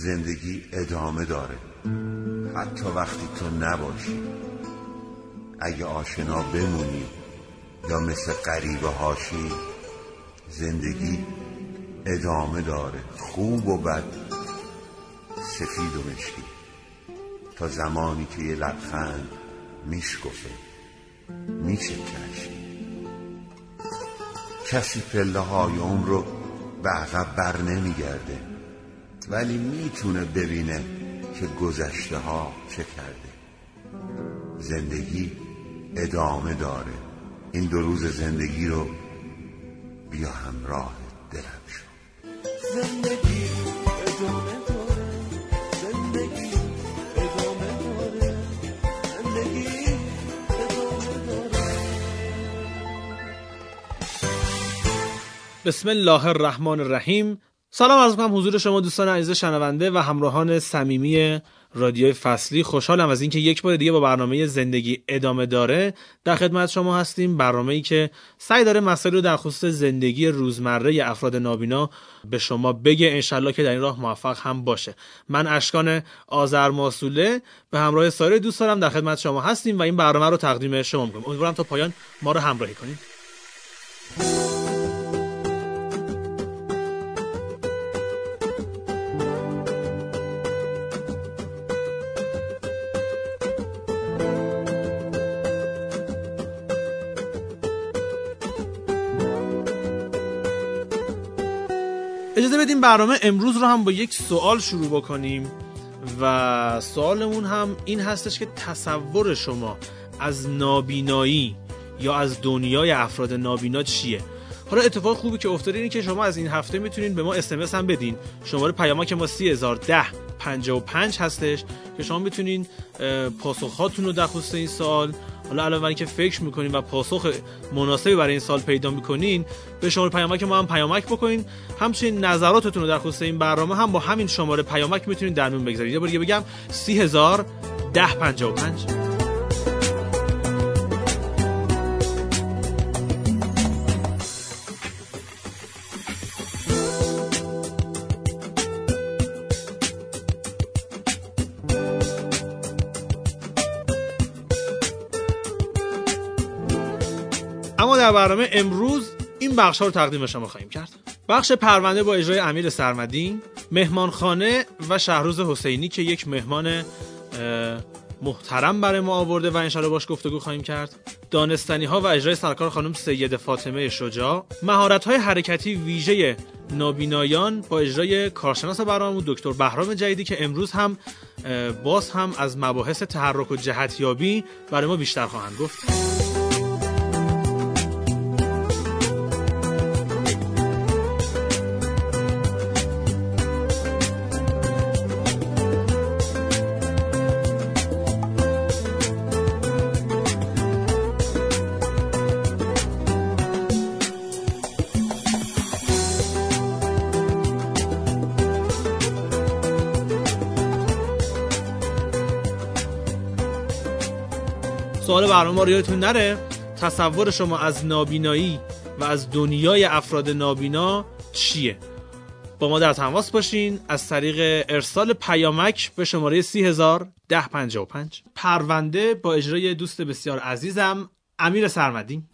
زندگی ادامه داره حتی وقتی تو نباشی. اگه آشنا بمونی یا مثل غریبه هاشی، زندگی ادامه داره، خوب و بد، سفید و مشکی، تا زمانی که یه لبخند میشکفه، میشکنشی. کسی پله های عمر رو به عقب بر نمیگرده، ولی میتونه ببینه که گذشته ها چه کرده. زندگی ادامه داره. این 2 روز زندگی رو بیا همراه دلم شو. زندگی ادامه داره، زندگی ادامه داره، زندگی ادامه داره. بسم الله الرحمن الرحیم. سلام عرض می‌کنم حضور شما دوستان عزیز شنونده و همراهان صمیمی رادیوی فصلی. خوشحالم از اینکه یک بار دیگه با برنامه زندگی ادامه داره در خدمت شما هستیم. برنامه‌ای که سعی داره مسائل رو در خصوص زندگی روزمره افراد نابینا به شما بگه، انشالله که در این راه موفق هم باشه. من اشکان آذرماسوله به همراه سایر دوستانم در خدمت شما هستیم و این برنامه رو تقدیم شما می‌کنیم. امیدوارم تا پایان ما رو همراهی کنید. اجازه بدیم برنامه امروز رو هم با یک سوال شروع بکنیم و سوالمون هم این هستش که تصور شما از نابینایی یا از دنیای افراد نابینا چیه؟ حالا اتفاق خوبی که افتاده اینه که شما از این هفته میتونین به ما SMS هم بدین. شماره پیامک ما 301055 هستش که شما میتونین پاسخاتون رو در خصوص این سوال، حالا علاوه بر اینکه فکر میکنین و پاسخ مناسبی برای این سال پیدا میکنین، به شماره پیامک ما هم پیامک بکنین. همچنین نظراتتون رو در خصوص این برنامه هم با همین شماره پیامک میتونین در میون بگذارید. یه بار دیگه بگم 301055. اما در برنامه امروز این بخش‌ها رو تقدیم شما خواهیم کرد. بخش پرونده با اجرای امیر سرمدی، مهمانخانه و شهروز حسینی که یک مهمان محترم برای ما آورده و انشالله باش گفتگو خواهیم کرد. دانستنی‌ها و اجرای سرکار خانم سید فاطمه شجاع. مهارت‌های حرکتی ویژه نابینایان با اجرای کارشناس برنامه دکتر بهرام جدیدی که امروز هم باز هم از مباحث تحرک و جهتیابی برای ما بیشتر خواهند گفت. سوال برنامه ما رو یادتون نره، تصور شما از نابینایی و از دنیای افراد نابینا چیه؟ با ما در تماس باشین از طریق ارسال پیامک به شماره 301055. پرونده با اجرای دوست بسیار عزیزم امیر سرمدی.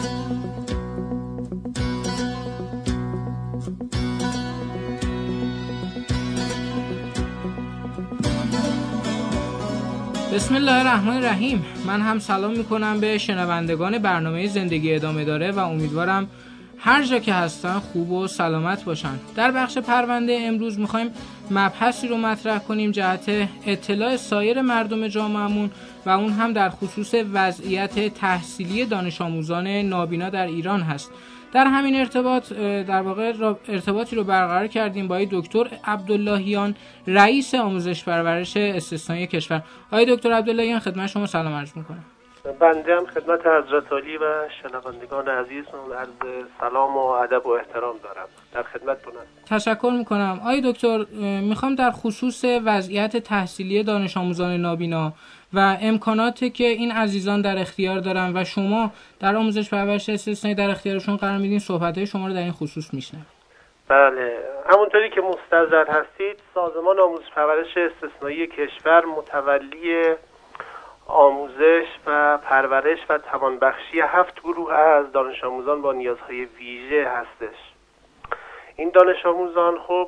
بسم الله الرحمن الرحیم. من هم سلام میکنم به شنوندگان برنامه زندگی ادامه داره و امیدوارم هر جا که هستن خوب و سلامت باشن. در بخش پرونده امروز میخوایم مبحثی رو مطرح کنیم جهت اطلاع سایر مردم جامعهمون و اون هم در خصوص وضعیت تحصیلی دانش آموزان نابینا در ایران هست. در همین ارتباط در واقع ارتباطی رو برقرار کردیم با دکتر عبداللهیان، رئیس آموزش پرورش استثنایی کشور. آقای دکتر عبداللهیان خدمت شما سلام عرض می‌کنم. بنده هم خدمت حضرت عالی و شنوندگان عزیزمون عرض سلام و ادب و احترام دارم. در خدمتتون هستم. تشکر میکنم. آقای دکتر، میخوام در خصوص وضعیت تحصیلی دانش آموزان نابینا و امکاناتی که این عزیزان در اختیار دارن و شما در آموزش پرورش استثنایی در اختیارشون قرار میدین صحبت‌های شما رو در این خصوص میشنوم. بله، همونطوری که مستحضر هستید سازمان آموزش پرورش استثنایی کشور متولی آموزش و پرورش و توانبخشی 7 گروه از دانش آموزان با نیازهای ویژه هستش. این دانش آموزان خب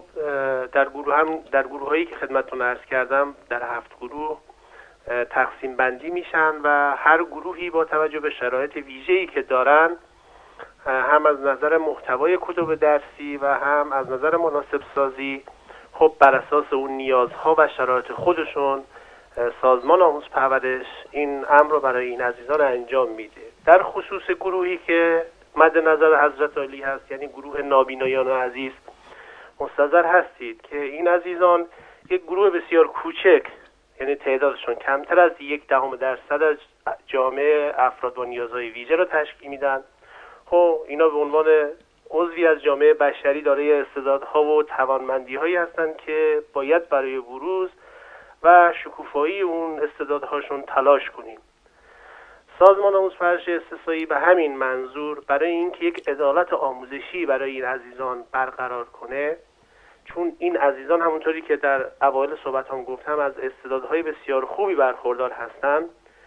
در گروهایی که خدمتتون عرض کردم در 7 گروه تقسیم بندی میشن و هر گروهی با توجه به شرایط ویژه‌ای که دارن هم از نظر محتوای کتب درسی و هم از نظر مناسب سازی خب بر اساس اون نیازها و شرایط خودشون سازمان آموزش پرورش این امر رو برای این عزیزان انجام میده. در خصوص گروهی که مد نظر حضرت عالی هست، یعنی گروه نابینایان عزیز، مستحضر هستید که این عزیزان یک گروه بسیار کوچک، یعنی تعدادشون کمتر از 0.1% از جامعه افراد با نیازهای ویژه رو تشکیل میدن. خب اینا به عنوان عضوی از جامعه بشری دارای استعدادها و توانمندی‌هایی هستند که باید برای بروز و شکوفایی اون استعدادهاشون تلاش کنیم. سازمان آموزش پرورش استثنایی به همین منظور برای اینکه یک عدالت آموزشی برای این عزیزان برقرار کنه، چون این عزیزان همونطوری که در اوایل صحبتام گفتم از استعدادهای بسیار خوبی برخوردار هستند،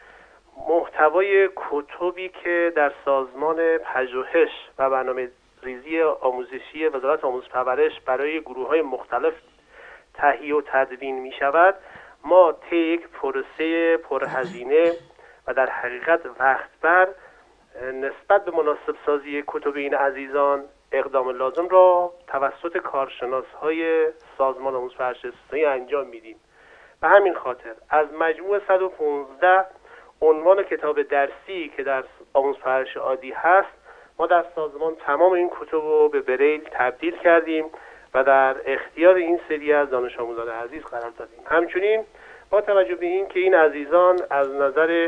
محتوای کتبی که در سازمان پژوهش و برنامه‌ریزی آموزشی وزارت آموزش پرورش برای گروه‌های مختلف تهیه و تدوین می شود، ما طی یک پروسه پرهزینه و در حقیقت وقت بر نسبت به مناسب سازی کتب این عزیزان اقدام لازم را توسط کارشناس‌های سازمان آموزش پرورش استثنایی انجام میدیم. به همین خاطر از مجموع 115 عنوان کتاب درسی که در آموزش پرورش عادی هست، ما در سازمان تمام این کتب رو به بریل تبدیل کردیم و در اختیار این سری از دانش آموزان عزیز قرار دادیم. همچنین با توجه به این که این عزیزان از نظر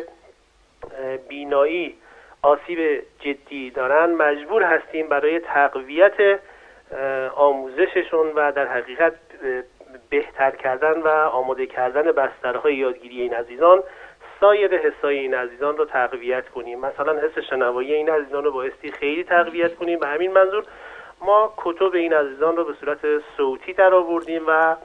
بینایی آسیب جدی دارن، مجبور هستیم برای تقویت آموزششون و در حقیقت بهتر کردن و آماده کردن بسترهای یادگیری این عزیزان سایر حسای این عزیزان رو تقویت کنیم. مثلا حس شنوایی این عزیزان رو بایستی خیلی تقویت کنیم. به همین منظور ما کتب این عزیزان رو به صورت صوتی در آوردیم و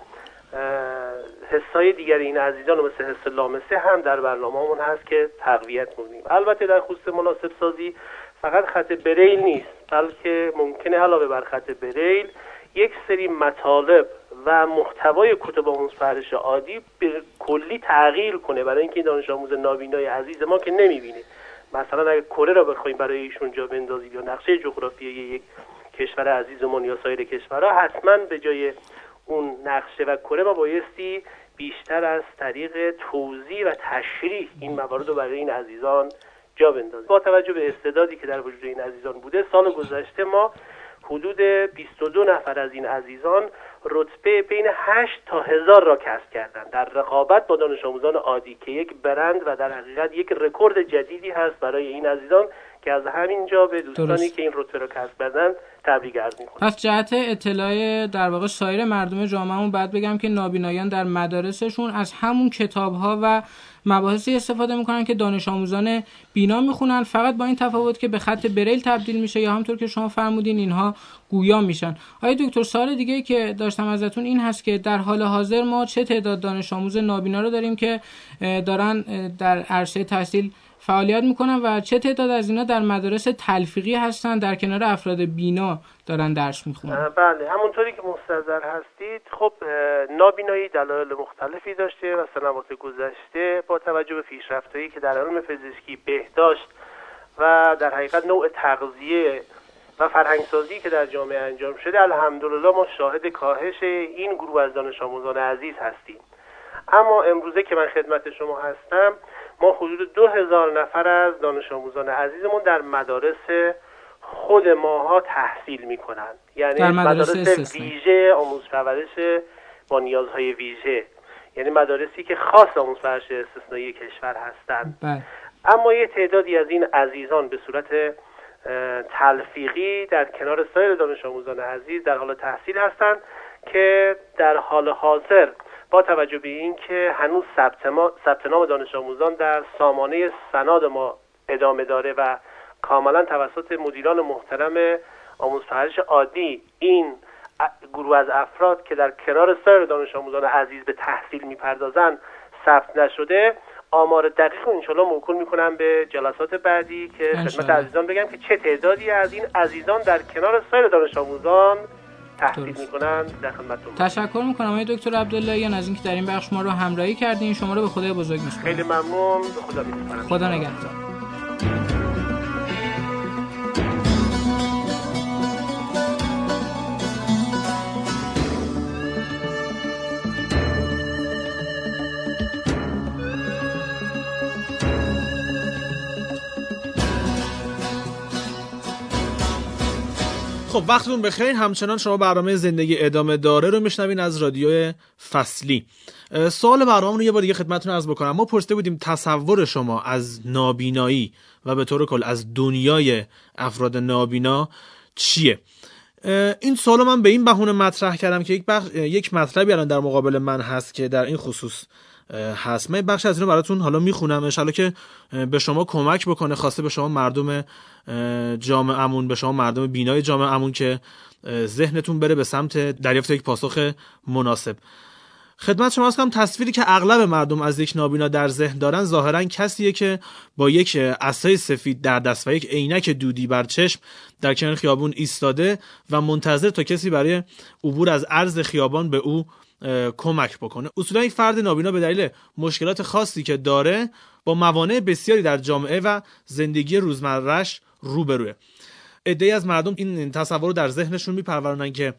حسای دیگر این عزیزان رو مثل حس لامسه هم در برنامه‌مون هست که تقویت کنیم. البته در خصوص مناسب سازی فقط خط بریل نیست، بلکه ممکنه علاوه بر خط بریل یک سری مطالب و محتوای کتب آموزش پرورش عادی به کلی تغییر کنه، برای اینکه دانش آموز نابینای عزیز ما که نمیبینه، مثلا اگه کره را بخوایم برای ایشون جا بندازیم یا نقشه جغرافیایی یک کشور عزیزمون یا سایر کشورها، حتما به جای اون نقشه و کره ما بایستی بیشتر از طریق توضیح و تشریح این موارد رو برای این عزیزان جا بندازیم. با توجه به استعدادی که در وجود این عزیزان بوده، سال گذشته ما حدود 22 نفر از این عزیزان رتبه بین 8 تا 1000 را کسب کردند در رقابت با دانش آموزان عادی که یک برند و در حقیقت یک رکورد جدیدی هست برای این عزیزان که از همین جا به دوستانی که این رتبه را کسب کردند تبریک عرض می‌کنم. پس جهت اطلاع در واقع سایر مردم جامعهمون باید بگم که نابینایان در مدارسشون از همون کتاب‌ها و مباحثی استفاده میکنن که دانش آموزان بینا میخونن، فقط با این تفاوت که به خط بریل تبدیل میشه یا همونطور که شما فرمودین اینها گویا میشن. آیا دکتر، سوال دیگه که داشتم ازتون این هست که در حال حاضر ما چه تعداد دانش آموز نابینا رو داریم که دارن در عرصه تحصیل فعالیت میکنن و چه تعداد از اینا در مدارس تلفیقی هستن در کنار افراد بینا دارن درس میخونن؟ بله، همونطوری که مستحضر هستید، خب نابینایی دلایل مختلفی داشته و سنوات گذشته با توجه به پیشرفت‌هایی که در علم پزشکی، بهداشت و در حقیقت نوع تغذیه و فرهنگسازی که در جامعه انجام شده، الحمدلله ما شاهد کاهش این گروه از دانش آموزان عزیز هستیم. اما امروزه که من خدمت شما هستم، ما حدود 2000 نفر از دانش آموزان عزیزمون در مدارس خود ماها تحصیل میکنن، یعنی در مدارس ویژه آموزش پرورش با نیازهای ویژه، یعنی مدارسی که خاص آموزش پرورش استثنایی کشور هستند. اما یه تعدادی از این عزیزان به صورت تلفیقی در کنار سایر دانش آموزان عزیز در حال تحصیل هستند که در حال حاضر با توجه به این که هنوز ثبت نام دانش آموزان در سامانه سناد ما ادامه داره و کاملا توسط مدیران محترم آموزش پرورش عادی این گروه از افراد که در کنار سایر دانش آموزان عزیز به تحصیل میپردازن ثبت نشده، آمار دقیق انشالله موکول میکنم به جلسات بعدی که خدمت عزیزان بگم که چه تعدادی از این عزیزان در کنار سایر دانش آموزان تحصیل میکنن. در خدمتتون تشکر میکنم آقای دکتر عبداللهیان از اینکه در این بخش ما رو همراهی کردین. شما رو به خدای بزرگ میسپارم. خیلی ممنون. به خدا میسپارم. خدا نگهدار. خب وقتتون بخیر. همچنان شما برنامه زندگی ادامه داره رو میشنوین از رادیو فصلی. سوال برنامه رو یه بار دیگه خدمتتون عرض بکنم. ما پرسیده بودیم تصور شما از نابینایی و به طور کل از دنیای افراد نابینا چیه؟ این سوالو من به این بهونه مطرح کردم که یک مطلبی الان در مقابل من هست که در این خصوص هست. من بخش از اینو براتون حالا میخونم، انشالله که به شما کمک بکنه، خواسته به شما مردم جامعه‌مون، به شما مردم بینای جامعه‌مون که ذهنتون بره به سمت دریافت یک پاسخ مناسب. خدمت شما هستم. تصویری که اغلب مردم از یک نابینا در ذهن دارن ظاهرا کسیه که با یک عصای سفید در دست و یک عینک دودی بر چشم در کنار خیابون ایستاده و منتظر تا کسی برای عبور از عرض خیابان به او کمک بکنه. اصولا یک فرد نابینا به دلیل مشکلات خاصی که داره با موانع بسیاری در جامعه و زندگی روزمره‌اش روبروه. عده‌ای از مردم این تصور رو در ذهنشون میپرورونن که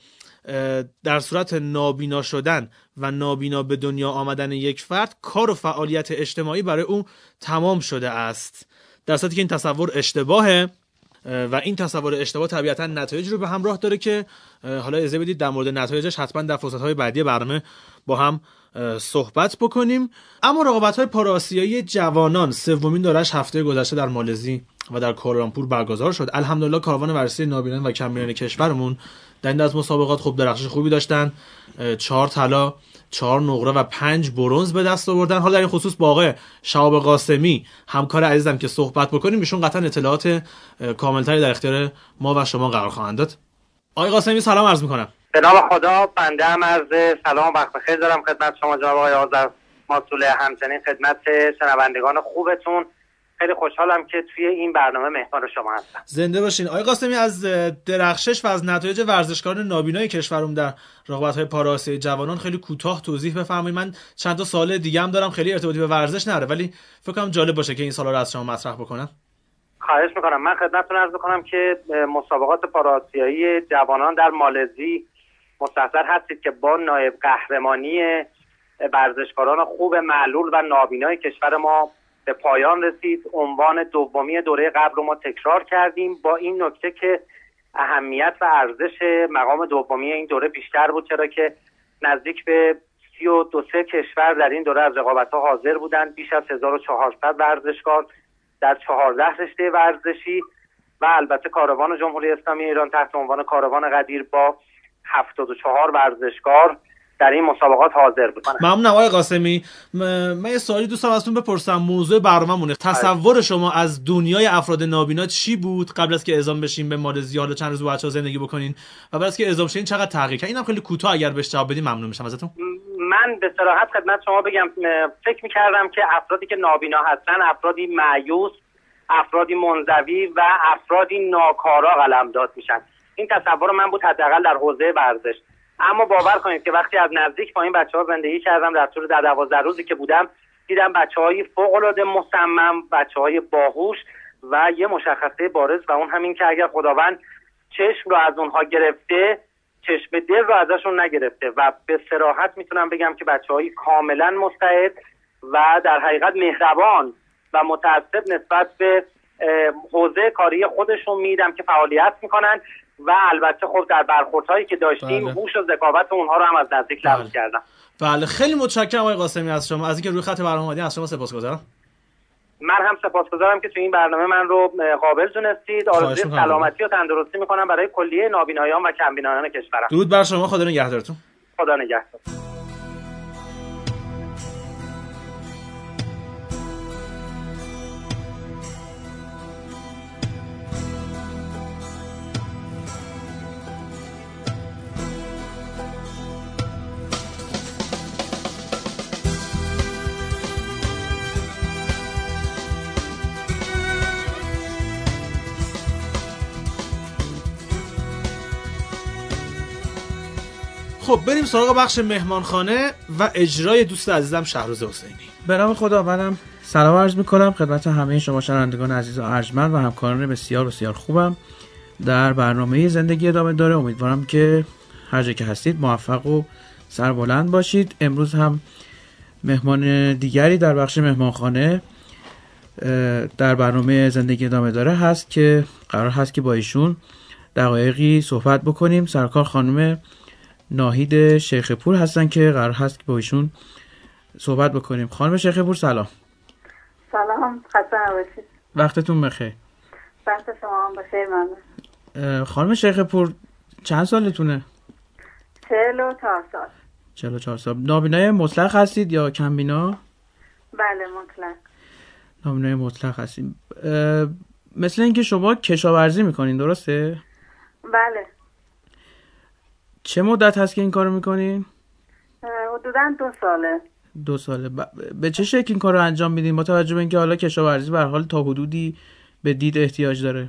در صورت نابینا شدن و نابینا به دنیا آمدن یک فرد کار و فعالیت اجتماعی برای او تمام شده است، در صورتی که این تصور اشتباهه و این تصور اشتباه طبیعتا نتایج رو به همراه داره که حالا اجازه بدید در مورد نتایجش حتما در فرصت‌های بعدی برنامه با هم صحبت بکنیم. اما رقابت‌های پاراسیایی جوانان سومین دورش هفته گذشته در مالزی و در کوالالامپور برگزار شد. الحمدلله کاروان ورزشی نابینان و کمبینان کشورمون در این از مسابقات خوب درخشش خوبی داشتن. 4 طلا، 4 نقره و 5 برنز به دست آوردن. حالا در این خصوص با آقای شهاب قاسمی همکار عزیزم که صحبت بکنیم، ایشون قطعا اطلاعات کاملتری در اختیار ما و شما قرار خواهند داد. آقای قاسمی سلام عرض می‌کنم. به نام خدا. بنده هم عرض سلام و وقت بخیر دارم خدمت شما جناب آقای آذر ماسوله، همچنین خدمت شنوندگان خوبتون. خیلی خوشحالم که توی این برنامه مهمان شما هستم. زنده باشین. آقای قاسمی، از درخشش و از نتایج ورزشکاران نابینای کشورم در رقابت‌های پاراسیایی جوانان خیلی کوتاه توضیح بفرمایید. من چند تا سوال دیگه هم دارم، خیلی ارتباطی به ورزش نداره ولی فکر کنم جالب باشه که این سوالا رو از شما مطرح بکنم. خواهش میکنم. من خدمتتون عرض بکنم که مسابقات پاراسیایی جوانان در مالزی مستحضر هستید که با نایب قهرمانی ورزشکاران خوب معلول و نابینای کشور ما به پایان رسید. عنوان دومی دوره قبل رو ما تکرار کردیم با این نکته که اهمیت و ارزش مقام دومی این دوره بیشتر بود، چرا که نزدیک به 32 کشور در این دوره از رقابت‌ها حاضر بودند. بیش از 1400 ورزشکار در 14 رشته ورزشی و البته کاروان جمهوری اسلامی ایران تحت عنوان کاروان قدیر با 74 ورزشکار در این مسابقات حاضر بود. ممنونم آقای قاسمی. من یه سوالی دوست دارم ازتون بپرسم. موضوع برنامه‌مونه. تصور شما از دنیای افراد نابینا چی بود قبل از که اعزام بشین به مالزی؟ حالا چند روز با بچه‌ها زندگی بکنین و بعد از که اعزام شین چقدر تغییر کرد؟ اینم خیلی کوتاه اگر بهش جواب بدین ممنون میشم ازتون. من به صراحت خدمت شما بگم فکر می‌کردم که افرادی که نابینا هستن افرادی مایوس، افرادی منزوی و افرادی ناکارا قلمداد میشن. این تصور من بود حداقل در حوزه ورزش. اما باور کنید که وقتی از نزدیک با این بچه‌ها زندگی کردم در طول 12 روزی که بودم، دیدم بچه‌های فوق‌العاده مصمم، بچه‌های باهوش و یه مشخصه بارز و اون همین که اگر خداوند چشم رو از اونها گرفته، چشم دل رو ازشون نگرفته و به صراحت میتونم بگم که بچه‌های کاملا مستعد و در حقیقت مهربان و متعصب نسبت به حوزه کاری خودشون میدم که فعالیت میکنن و البته خب در برخوردهایی که داشتیم هوش و ذکاوت اونها رو هم از نزدیک لمس کردم. بله خیلی متشکرم آقای قاسمی از شما، از اینکه روی خط برنامه اومدین. از شما سپاسگزارم. من هم سپاسگزارم که تو این برنامه من رو قابل دونستید. آرزوی سلامتی و تندرستی میکنم برای کلیه نابینایان و کمبینایان کشورم. درود بر شما. خدا نگهدارتون. خدا نگهدار. خب بریم سراغ بخش مهمانخانه و اجرای دوست عزیزم شهروز حسینی. به نام خدا. منم سلام عرض میکنم خدمت همه شما شنوندگان عزیز و ارجمند و همکاران بسیار بسیار خوبم در برنامه زندگی ادامه داره. امیدوارم که هر جا که هستید موفق و سربلند باشید. امروز هم مهمان دیگری در بخش مهمانخانه در برنامه زندگی ادامه داره هست که قرار هست که با ایشون دقایقی صحبت بکنیم. سرکار خانم ناهید شیخ پور هستن که قرار هست که با ایشون صحبت بکنیم. خانم شیخ پور سلام. سلام، خسته نباشید. وقتتون بخیر. وقت شما هم بخیر. ممنون. خانم شیخ پور چند سالتونه؟ 44 سال. 44 سال. نابینای مطلق هستید یا کمبینا؟ بله مطلق. نابینای مطلق هستید. مثل اینکه شما کشاورزی میکنین درسته؟ بله. چه مدت هست که این کارو میکنین؟ حدوداً 2 ساله. 2 ساله. به چه شکل این کار رو انجام میدین با توجه به اینکه حالا کشاورزی به هر حال تا حدودی به دید احتیاج داره؟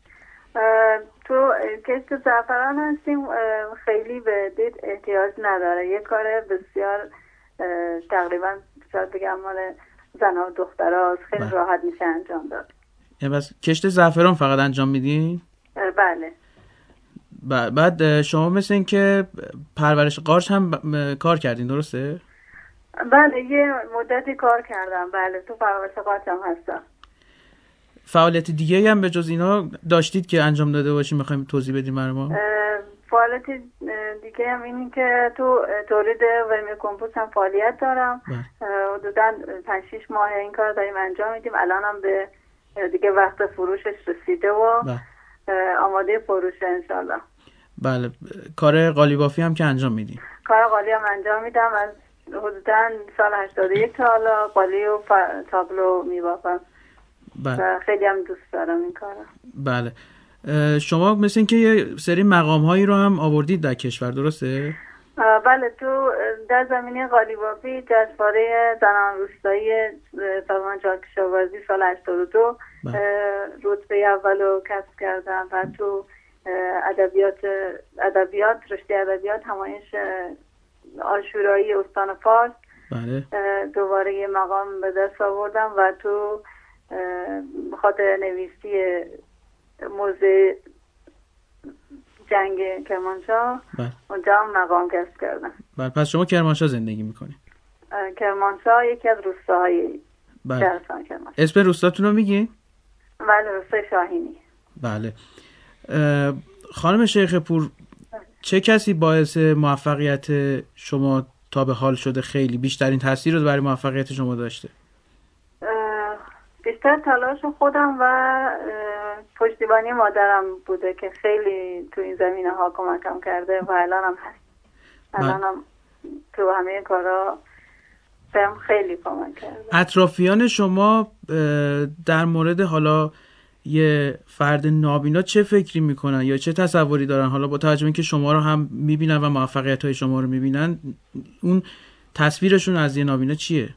تو کشت زعفران هستیم، خیلی به دید احتیاج نداره. یه کار بسیار تقریبا شاید بگم مال زن و دختراست، خیلی راحت میشه انجام داد. بس کشت زعفران فقط انجام میدین؟ بله. بعد شما مثل این که پرورش قارچ هم کار کردین درسته؟ بله یه مدتی کار کردم. بله تو پرورش قارچ هم هستم. فعالیت دیگه هم به جز اینا داشتید که انجام داده باشیم میخوایم توضیح بدیم برای ما؟ فعالیت دیگه هم اینی که تو تولید ورمی کمپوست هم فعالیت دارم. حدوداً 5-6 ماه این کار داریم انجام میدیم. الان هم به دیگه وقت فروشش رسیده و آماده فروشه انشالله. بله. کار قالیبافی هم که انجام میدیم؟ کار قالی هم انجام میدم. از حدوداً سال 81 تا حالا قالی و تابلو میبافم. بله. خیلی هم دوست دارم این کارو. بله. شما مثل این که یه سری مقام هایی رو هم آوردید در کشور درسته؟ بله تو در زمینه قالیبافی جشنواره زنان روستایی سازمان کشاورزی سال 82 رتبه اول رو کسب کردم و تو ادبیات رشته ادبیات همایش عاشورایی استان فارس بله. دوباره یه مقام به دست آوردم و تو خاطر نویسی موزه جنگ کرمانشاه اونجا هم مقام کسب کردم. بله. پس شما کرمانشاه زندگی میکنید؟ کرمانشاه یکی از روستاهای بله. کرمانشاه. اسم روستاتون رو میگین؟ بله روستای شاهینی. بله. خانم شیخ پور چه کسی باعث موفقیت شما تا به حال شده خیلی بیشترین تاثیر رو برای موفقیت شما داشته؟ بیشتر تلاش خودم و پشتیبانی مادرم بوده که خیلی تو این زمینه ها کمکم کرده و الان هم هست. الان هم تو همه کارا بهم خیلی کمک کرده. اطرافیان شما در مورد حالا یه فرد نابینا چه فکری میکنن یا چه تصوری دارن؟ حالا با توجه به اینکه شما رو هم میبینن و موفقیت های شما رو میبینن، اون تصویرشون از یه نابینا چیه؟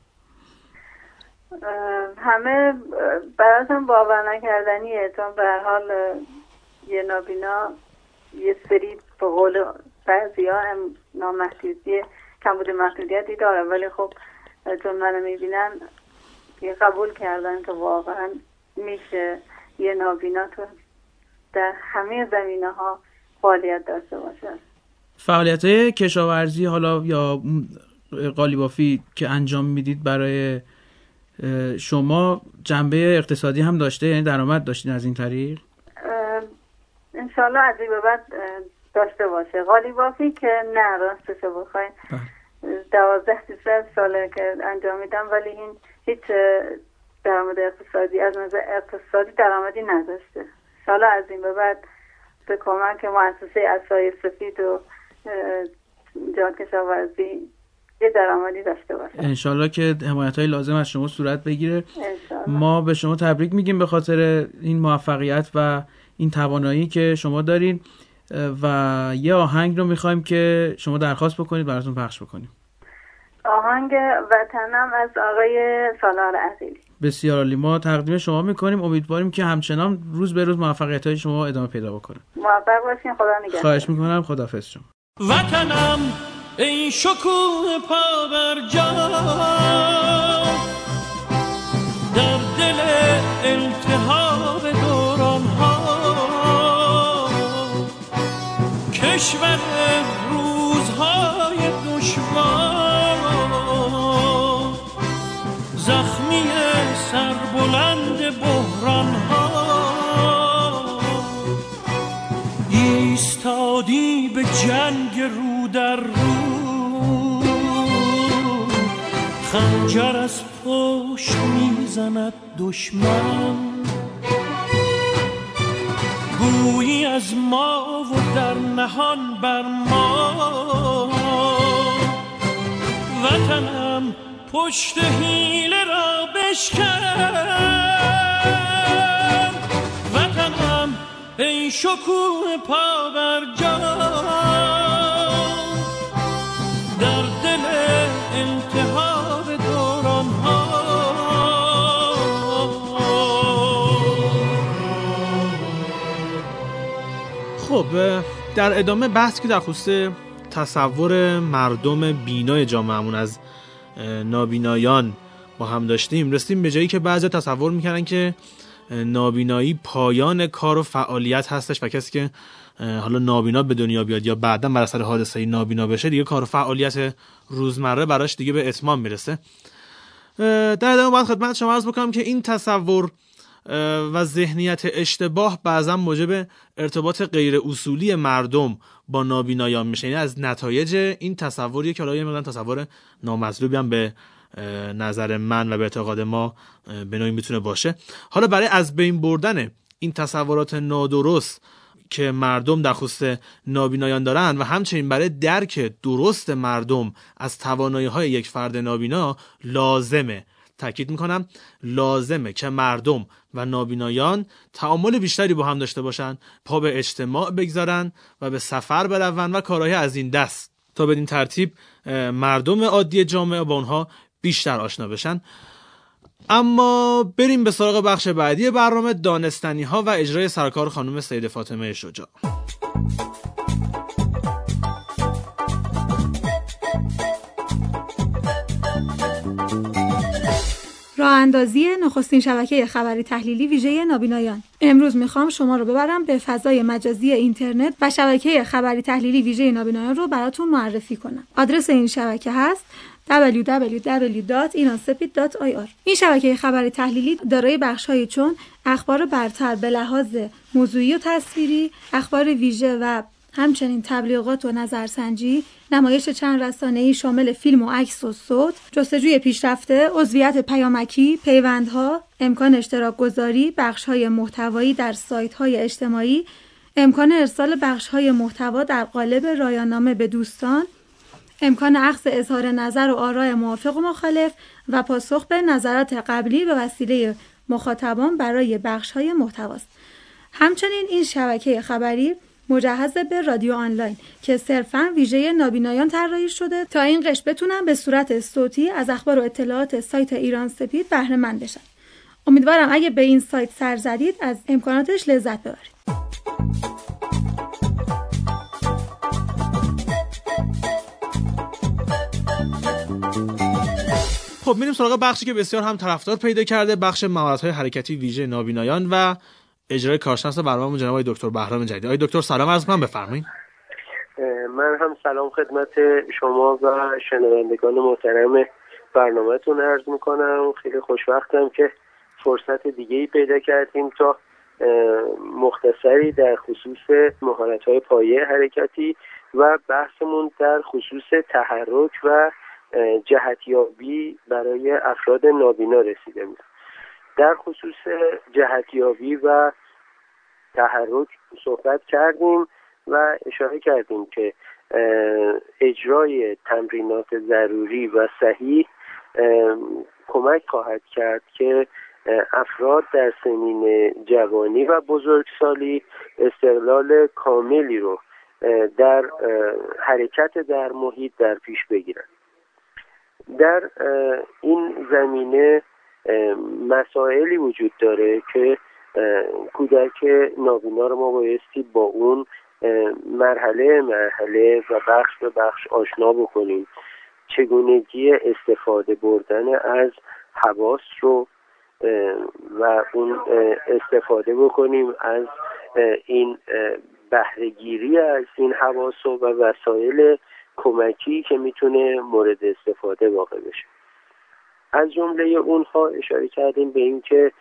همه براشون باور نکردنیه، چون به هر حال یه نابینا یه سری به قول بعضی‌ها هم نامحدودی کمبود محدودیتی داره، ولی خب چون منو میبینن یه قبول کردن که واقعا میشه یه نابینا تو در همه زمینه ها فعالیت داشته باشه. فعالیت های کشاورزی حالا یا قالیبافی که انجام میدید برای شما جنبه اقتصادی هم داشته، یعنی درآمد داشتین از این طریق؟ انشالله از این به بعد داشته باشه. قالیبافی که نه، راستش رو بخواین 12-13 ساله که انجام میدم، ولی این هیچ درآمد اقتصادی از نظر اقتصادی درآمدی نداشته. انشالله از این به بعد به کمک مؤسسه عصای سفید و جهاد کشاورزی یه درآمدی داشته باشه. انشالله که حمایت‌های لازم از شما صورت بگیره. ما به شما تبریک میگیم به خاطر این موفقیت و این توانایی که شما دارین و یه آهنگ رو میخوایم که شما درخواست بکنید براتون پخش بکنیم. آهنگ وطنم از آقای سالار عقیلی. بسیار عالی. ما تقدیم شما میکنیم. امیدواریم که همچنان روز به روز موفقیت‌های شما ادامه پیدا بکنه. موفق باشین. خدا نگهدار. خواهش میکنم. خداحافظ شما. وطنم ای شکوه پا بر جا در دل التهاب دوران ها کشور روزهای دشوار زخمی سربلند بحران ها ایستادی به جنگ رو در رو خنجر از پشت میزند دشمن گویی از ما و در نهان بر ما وطنم پشت حیله را بشکن وطنم ای شکوه پا بر جا در دل التهاب دوران ها. خب در ادامه بحث که در خصوص تصور مردم بینای جامعهمون از نابینایان با هم داشتیم، رسیدیم به جایی که بعضی تصور میکنن که نابینایی پایان کار و فعالیت هستش و کسی که حالا نابینا به دنیا بیاد یا بعداً بر اثر حادثه‌ای نابینا بشه دیگه کار و فعالیت روزمره براش دیگه به اتمام میرسه. در ادامه باید خدمت شما عرض بکنم که این تصور و ذهنیت اشتباه بعضا موجب ارتباط غیر اصولی مردم با نابینایان میشه. یعنی از نتایج این تصوریه که حالا یه مقدار تصور نامطلوبی هم به نظر من و به اعتقاد ما به نوعی میتونه باشه. حالا برای از بین بردن این تصورات نادرست که مردم در خصوص نابینایان دارن و همچنین برای درک درست مردم از توانایی‌های یک فرد نابینا لازمه، تاکید میکنم لازمه که مردم و نابینایان تعامل بیشتری با هم داشته باشن، پا به اجتماع بگذارن و به سفر برون و کارهای از این دست تا بدین ترتیب مردم عادی جامعه با اونها بیشتر آشنا بشن. اما بریم به سراغ بخش بعدی برنامه، دانستنی ها و اجرای سرکار خانم سیده فاطمه شجاع. راه اندازی نخستین شبکه خبری تحلیلی ویژه نابینایان. امروز میخوام شما رو ببرم به فضای مجازی اینترنت و شبکه خبری تحلیلی ویژه نابینایان رو براتون معرفی کنم. آدرس این شبکه هست www.iransepid.ir. این شبکه خبری تحلیلی دارای بخش‌هایی چون اخبار برتر به لحاظ موضوعی و تصویری، اخبار ویژه و همچنین تبلیغات و نظرسنجی، نمایش چند رسانه‌ای شامل فیلم و عکس و صوت، جستجوی پیشرفته، عضویت پیامکی، پیوندها، امکان اشتراک گذاری، بخش‌های محتوایی در سایت‌های اجتماعی، امکان ارسال بخش‌های محتوا در قالب رایان‌نامه به دوستان، امکان اخذ اظهار نظر و آراء موافق و مخالف و پاسخ به نظرات قبلی به وسیله مخاطبان برای بخش‌های محتواست. همچنین این شبکه خبری مجهز به رادیو آنلاین که صرفاً ویژه نابینایان طراحی شده تا این قشر بتونن به صورت صوتی از اخبار و اطلاعات سایت ایران سپید بهره مند بشن. امیدوارم اگه به این سایت سر زدید از امکاناتش لذت ببرید. خب میریم سراغ بخشی که بسیار هم طرفدار پیدا کرده، بخش مهارت‌های حرکتی ویژه نابینایان و اجرای کارشناس برنامه جناب دکتر بهرام جدید. آقای دکتر سلام عرض می‌کنم، بفرمایید. من هم سلام خدمت شما و شنوندگان محترم برنامه‌تون عرض می‌کنم. خیلی خوشوقتم که فرصت دیگه‌ای پیدا کردیم تا مختصری در خصوص مهارت‌های پایه حرکتی و بحثمون در خصوص تحرک و جهتیابی برای افراد نابینا رسیده بود. در خصوص جهتیابی و تحرک صحبت کردیم و اشاره کردیم که اجرای تمرینات ضروری و صحیح کمک خواهد کرد که افراد در سنین جوانی و بزرگسالی استقلال کاملی رو در حرکت در محیط در پیش بگیرن. در این زمینه مسائلی وجود داره که کودک نابینا رو ما بایستی با اون مرحله مرحله و بخش به بخش آشنا بکنیم چگونگی استفاده بردن از حواس رو و اون استفاده بکنیم از این بهره‌گیری از این حواس و وسایل کمکی که میتونه مورد استفاده واقع بشه. از جمله اونها اشاره کردیم به این که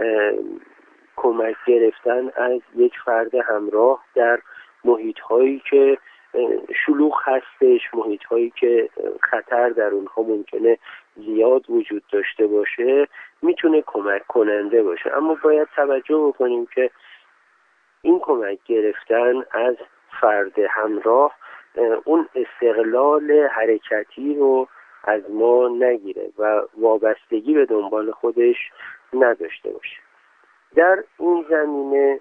کمک گرفتن از یک فرد همراه در محیط‌هایی که شلوغ هستش، محیط‌هایی که خطر در اونها ممکنه زیاد وجود داشته باشه، میتونه کمک کننده باشه. اما باید توجه بکنیم که این کمک گرفتن از فرد همراه اون استقلال حرکتی رو از ما نگیره و وابستگی به دنبال خودش نداشته باشه. در این زمینه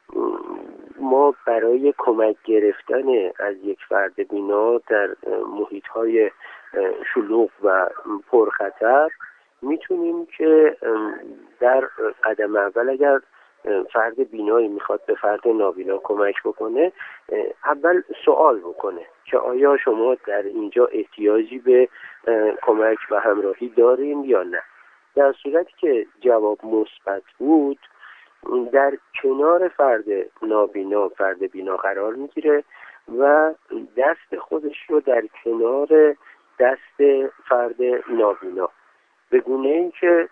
ما برای کمک گرفتن از یک فرد بینا در محیط‌های شلوغ و پرخطر میتونیم که در قدم اول اگر فرد بینایی میخواد به فرد نابینا کمک بکنه، اول سوال بکنه که آیا شما در اینجا احتیاجی به کمک و همراهی دارین یا نه. در صورتی که جواب مثبت بود، در کنار فرد نابینا فرد بینا قرار میگیره و دست خودش رو در کنار دست فرد نابینا، به گونه ای که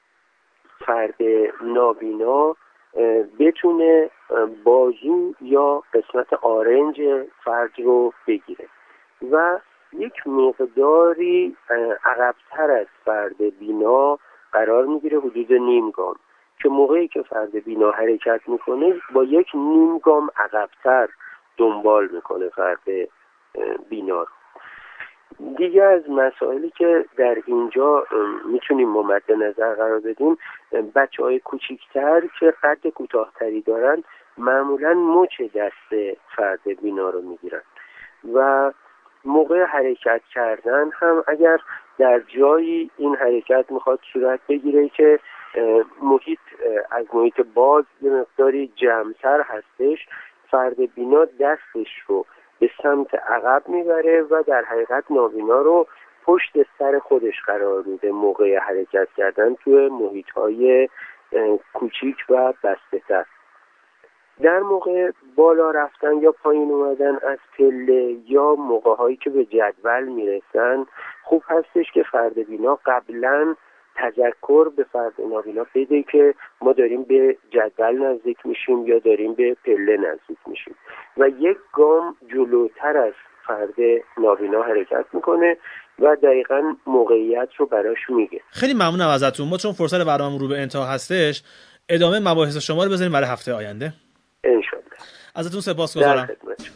فرد نابینا بتونه بازو یا قسمت آرنج فرد رو بگیره و یک مقداری عقب‌تر از فرد بینا قرار میگیره، حدود نیم گام، که موقعی که فرد بینا حرکت میکنه با یک نیم گام عقب‌تر دنبال میکنه فرد بینا رو. دیگه از مسائلی که در اینجا میتونیم مد نظر قرار بدیم، بچه‌های کوچیک‌تر که قد کوتاه‌تری دارن معمولاً مچ دست فرد بینا رو میگیرن و موقع حرکت کردن هم اگر در جایی این حرکت میخواد صورت بگیره که محیط از محیط باز یه مقداری جمع‌تر هستش، فرد بینا دستش رو به سمت عقب میبره و در حقیقت نابینا رو پشت سر خودش قرار میده موقع حرکت کردن توی محیط‌های کوچیک و بسته‌تر. در موقع بالا رفتن یا پایین اومدن از پله یا موقع‌هایی که به جدول میرسن، خوب هستش که فرد بینا قبلاً تذکر به فرد نابینا بده که ما داریم به جدول نزدیک میشیم یا داریم به پله نزدیک میشیم و یک گام جلوتر از فرد نابینا حرکت میکنه و دقیقاً موقعیت رو براش میگه. خیلی ممنونم ازتون. ما چون فرصت برنامه رو به انتها هستش، ادامه مباحث شما رو بذاریم برای هفته آینده انشالله. ازتون سپاسگزارم.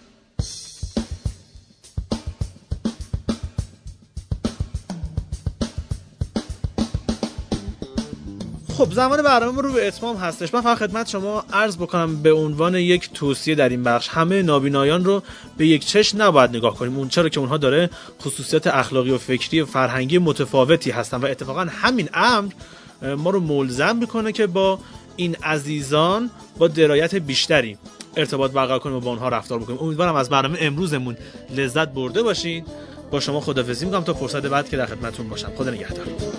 خب زمان برنامه رو به اتمام هستش. من فقط خدمت شما عرض بکنم به عنوان یک توصیه در این بخش، همه نابینایان رو به یک چشم نباید نگاه کنیم، اون چرا که اونها داره خصوصیات اخلاقی و فکری و فرهنگی متفاوتی هستن و اتفاقا همین امر ما رو ملزم میکنه که با این عزیزان با درایت بیشتری ارتباط برقرار کنیم و با اونها رفتار بکنیم. امیدوارم از برنامه امروزمون لذت برده باشین. با شما خداحافظی میکنم تا فرصت بعد که در خدمتتون باشم. خدا نگهدار.